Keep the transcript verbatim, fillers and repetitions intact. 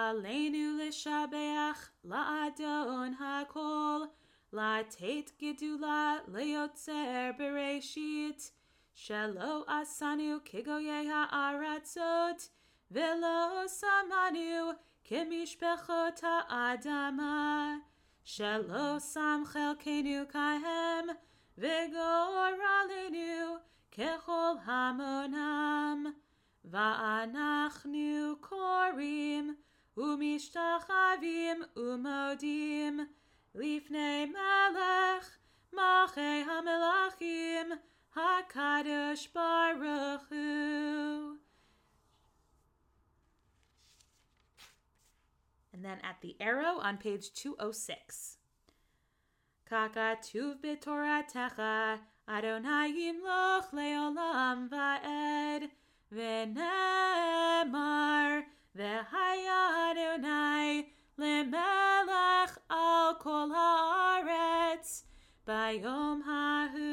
Aleinu l'shabeach la'adon hakol, la'tet gedula le'yotzer bereshit, shelo asanu kigoye ha'aratzot, velo samanu kemishpechot ha'adama, shelo sam chelkenu kahem, v'goralenu kechol hamonam. Va'anachnu korim umishtachavim umodim lifnei melech malchei hamelachim hakadosh baruch hu. And then at the arrow on page two oh six. Kakatuv b'toratecha Adonai yimloch leolam va'ed V'nemar v'haya Adonai lemelech al kol haaretz bayom hahu